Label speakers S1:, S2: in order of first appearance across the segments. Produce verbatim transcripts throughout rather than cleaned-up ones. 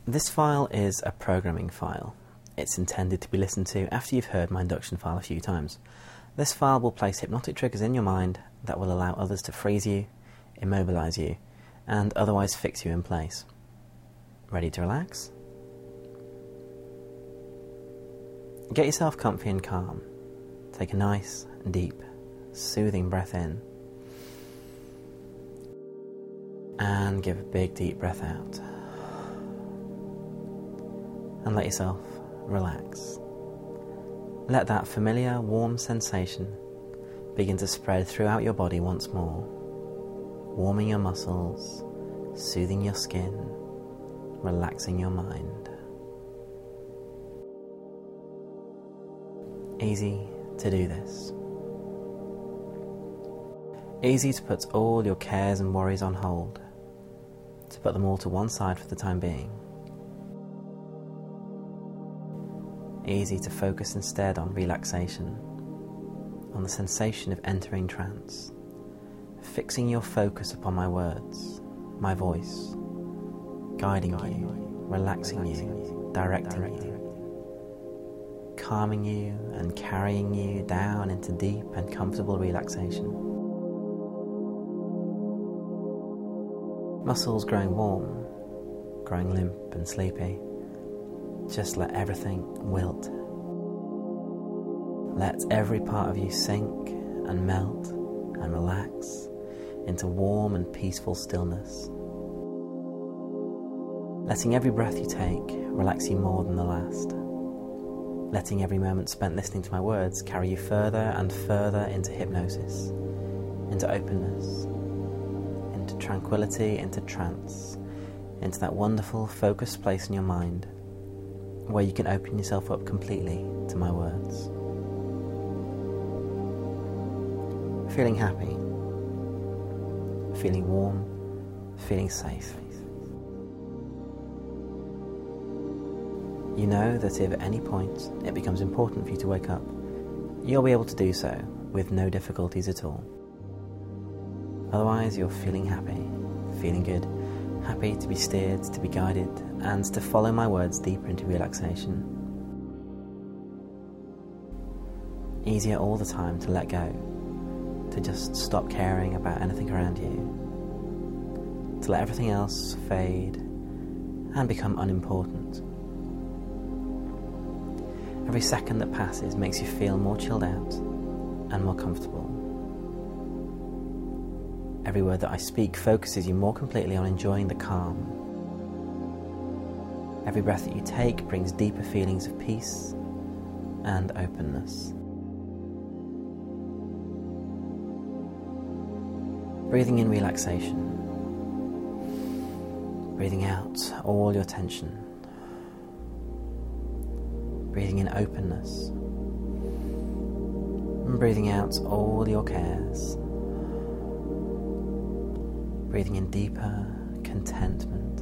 S1: This file is a programming file. It's intended to be listened to after you've heard my induction file a few times. This file will place hypnotic triggers in your mind that will allow others to freeze you, immobilize you, and otherwise fix you in place. Ready to relax? Get yourself comfy and calm. Take a nice, deep, soothing breath in. And give a big, deep breath out. And let yourself relax. Let that familiar, warm sensation begin to spread throughout your body once more, warming your muscles, soothing your skin, relaxing your mind. Easy to do this. Easy to put all your cares and worries on hold, to put them all to one side for the time being. Easy to focus instead on relaxation, on the sensation of entering trance, fixing your focus upon my words, my voice, guiding you, relaxing you, directing you, calming you and carrying you down into deep and comfortable relaxation. Muscles growing warm, growing limp and sleepy. Just let everything wilt. Let every part of you sink and melt and relax into warm and peaceful stillness. Letting every breath you take relax you more than the last. Letting every moment spent listening to my words carry you further and further into hypnosis, into openness, into tranquility, into trance, into that wonderful focused place in your mind where you can open yourself up completely to my words. Feeling happy, feeling warm, feeling safe. You know that if at any point it becomes important for you to wake up, you'll be able to do so with no difficulties at all. Otherwise, you're feeling happy, feeling good, happy to be steered, to be guided, and to follow my words deeper into relaxation. Easier all the time to let go, to just stop caring about anything around you, to let everything else fade and become unimportant. Every second that passes makes you feel more chilled out and more comfortable. Every word that I speak focuses you more completely on enjoying the calm. Every breath that you take brings deeper feelings of peace and openness. Breathing in relaxation. Breathing out all your tension. Breathing in openness. And breathing out all your cares. Breathing in deeper contentment.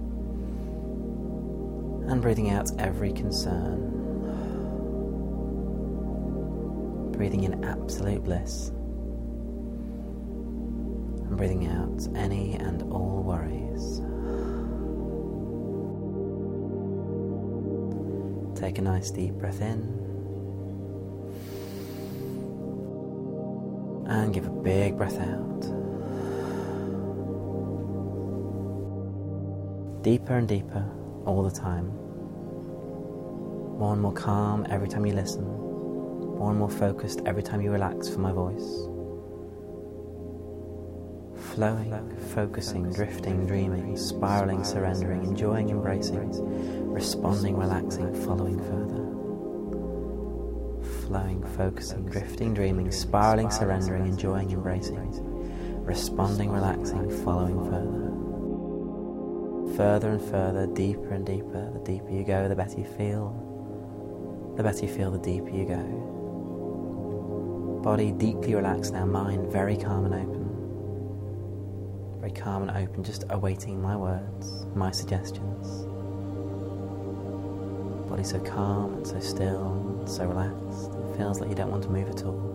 S1: And breathing out every concern. Breathing in absolute bliss. And breathing out any and all worries. Take a nice deep breath in. And give a big breath out. Deeper and deeper all the time. More and more calm every time you listen. More and more focused every time you relax for my voice. Flowing, focusing, drifting, dreaming, spiraling, surrendering, enjoying, embracing, responding, relaxing, following further. Flowing, focusing, drifting, dreaming, spiraling, surrendering, enjoying, embracing, responding, relaxing, following further. Further and further, deeper and deeper. The deeper you go, the better you feel. The better you feel, the deeper you go. Body deeply relaxed now, mind very calm and open. Very calm and open, just awaiting my words, my suggestions. Body so calm and so still, and so relaxed. It feels like you don't want to move at all.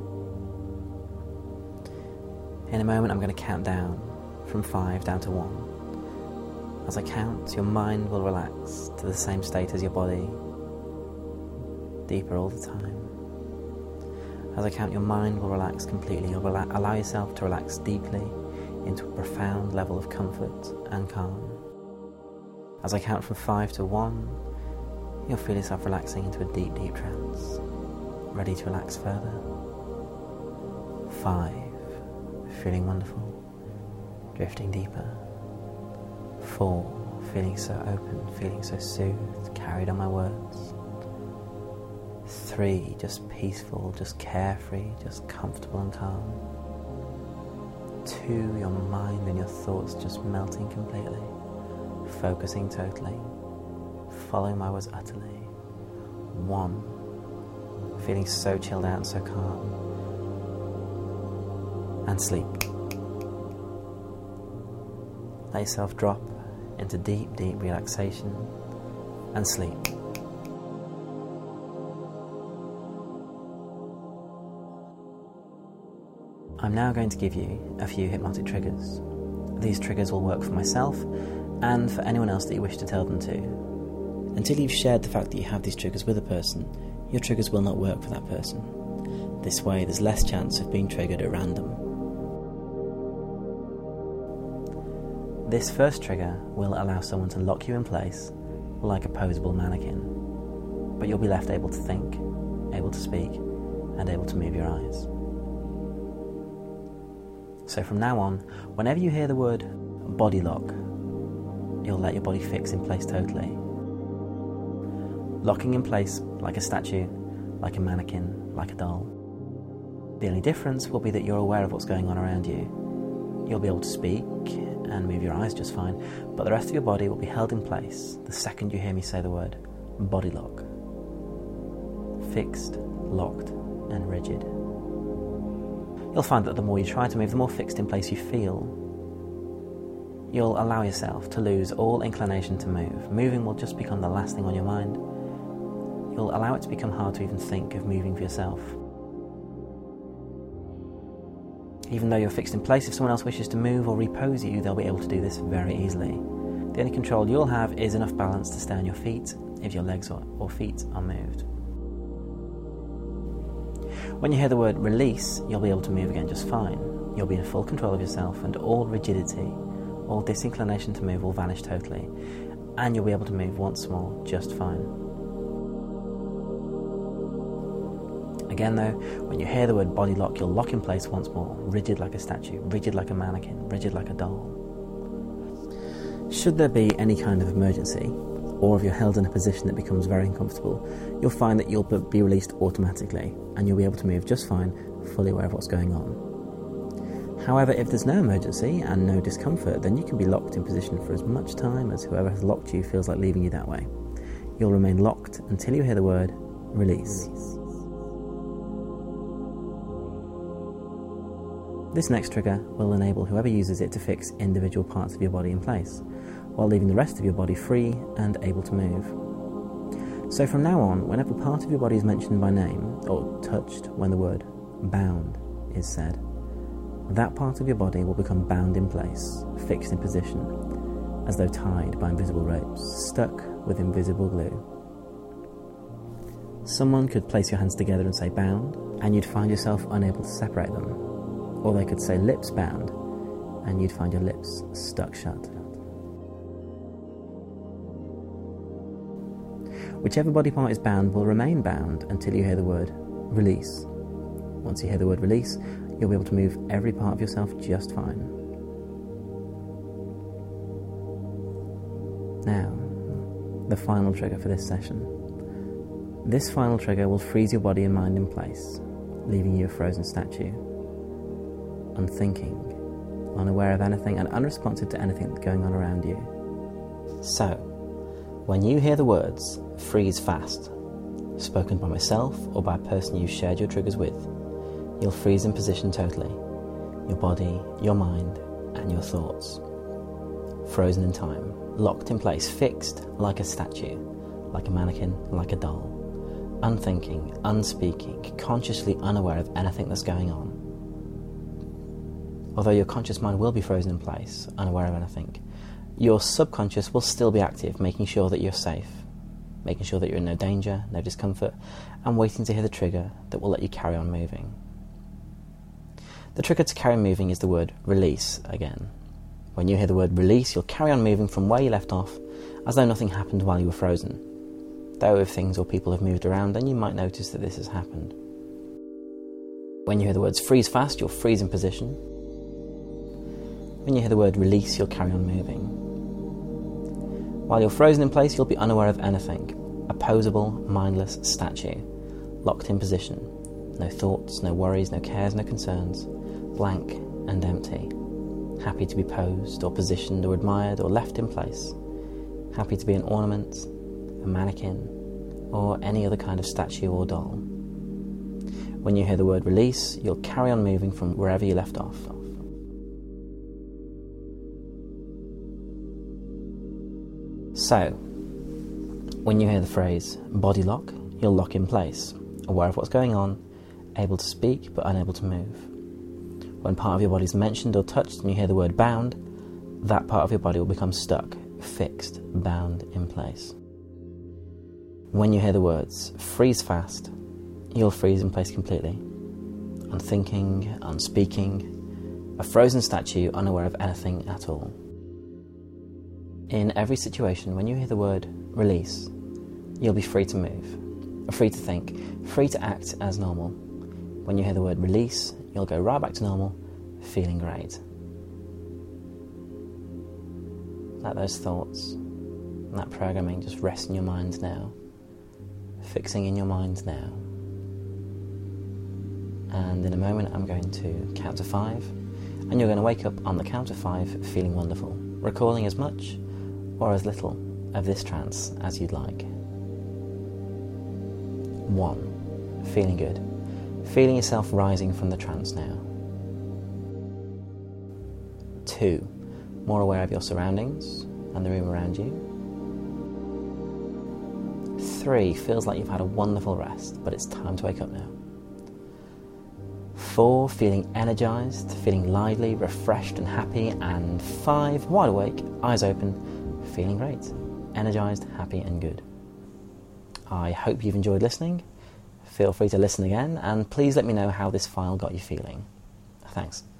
S1: In a moment I'm going to count down from five down to one. As I count, your mind will relax to the same state as your body, deeper all the time. As I count, your mind will relax completely. You'll rela- allow yourself to relax deeply into a profound level of comfort and calm. As I count from five to one, you'll feel yourself relaxing into a deep, deep trance, ready to relax further. Five, feeling wonderful, drifting deeper. Four, feeling so open, feeling so soothed, carried on my words. Three, just peaceful, just carefree, just comfortable and calm. Two, your mind and your thoughts just melting completely, focusing totally, following my words utterly. One, feeling so chilled out and so calm. And sleep. Let yourself drop into deep, deep relaxation and sleep. I'm now going to give you a few hypnotic triggers. These triggers will work for myself and for anyone else that you wish to tell them to. Until you've shared the fact that you have these triggers with a person, your triggers will not work for that person. This way, there's less chance of being triggered at random. This first trigger will allow someone to lock you in place like a posable mannequin, but you'll be left able to think, able to speak, and able to move your eyes. So from now on, whenever you hear the word body lock, you'll let your body fix in place totally. Locking in place like a statue, like a mannequin, like a doll. The only difference will be that you're aware of what's going on around you. You'll be able to speak and move your eyes just fine, but the rest of your body will be held in place the second you hear me say the word body lock. Fixed, locked, and rigid. You'll find that the more you try to move, the more fixed in place you feel. You'll allow yourself to lose all inclination to move. Moving will just become the last thing on your mind. You'll allow it to become hard to even think of moving for yourself. Even though you're fixed in place, if someone else wishes to move or repose you, they'll be able to do this very easily. The only control you'll have is enough balance to stay on your feet if your legs or, or feet are moved. When you hear the word release, you'll be able to move again just fine. You'll be in full control of yourself, and all rigidity, all disinclination to move will vanish totally, and you'll be able to move once more just fine. Again though, when you hear the word body lock, you'll lock in place once more, rigid like a statue, rigid like a mannequin, rigid like a doll. Should there be any kind of emergency, or if you're held in a position that becomes very uncomfortable, you'll find that you'll be released automatically, and you'll be able to move just fine, fully aware of what's going on. However, if there's no emergency and no discomfort, then you can be locked in position for as much time as whoever has locked you feels like leaving you that way. You'll remain locked until you hear the word release. This next trigger will enable whoever uses it to fix individual parts of your body in place, while leaving the rest of your body free and able to move. So from now on, whenever part of your body is mentioned by name, or touched when the word bound is said, that part of your body will become bound in place, fixed in position, as though tied by invisible ropes, stuck with invisible glue. Someone could place your hands together and say bound, and you'd find yourself unable to separate them. Or they could say lips bound, and you'd find your lips stuck shut. Whichever body part is bound will remain bound until you hear the word release. Once you hear the word release, you'll be able to move every part of yourself just fine. Now, the final trigger for this session. This final trigger will freeze your body and mind in place, leaving you a frozen statue, unthinking, unaware of anything, and unresponsive to anything that's going on around you. So, when you hear the words freeze fast, spoken by myself or by a person you shared your triggers with, you'll freeze in position totally, your body, your mind, and your thoughts. Frozen in time, locked in place, fixed like a statue, like a mannequin, like a doll, unthinking, unspeaking, consciously unaware of anything that's going on. Although your conscious mind will be frozen in place, unaware of anything, your subconscious will still be active, making sure that you're safe, making sure that you're in no danger, no discomfort, and waiting to hear the trigger that will let you carry on moving. The trigger to carry on moving is the word release again. When you hear the word release, you'll carry on moving from where you left off, as though nothing happened while you were frozen. Though if things or people have moved around, then you might notice that this has happened. When you hear the words freeze fast, you'll freeze in position. When you hear the word release, you'll carry on moving. While you're frozen in place, you'll be unaware of anything. A posable, mindless statue, locked in position. No thoughts, no worries, no cares, no concerns. Blank and empty. Happy to be posed or positioned or admired or left in place. Happy to be an ornament, a mannequin, or any other kind of statue or doll. When you hear the word release, you'll carry on moving from wherever you left off. So, when you hear the phrase body lock, you'll lock in place, aware of what's going on, able to speak but unable to move. When part of your body is mentioned or touched and you hear the word bound, that part of your body will become stuck, fixed, bound in place. When you hear the words freeze fast, you'll freeze in place completely, unthinking, unspeaking, a frozen statue unaware of anything at all. In every situation, when you hear the word release, you'll be free to move, free to think, free to act as normal. When you hear the word release, you'll go right back to normal, feeling great. Let those thoughts and that programming just rest in your mind now, fixing in your mind now. And in a moment I'm going to count to five, and you're going to wake up on the count of five feeling wonderful, recalling as much or as little of this trance as you'd like. One, feeling good, feeling yourself rising from the trance now. Two, more aware of your surroundings and the room around you. Three, feels like you've had a wonderful rest, but it's time to wake up now. Four, feeling energized, feeling lively, refreshed and happy. And five, wide awake, eyes open, feeling great, energized, happy and good. I hope you've enjoyed listening. Feel free to listen again, and please let me know how this file got you feeling. Thanks.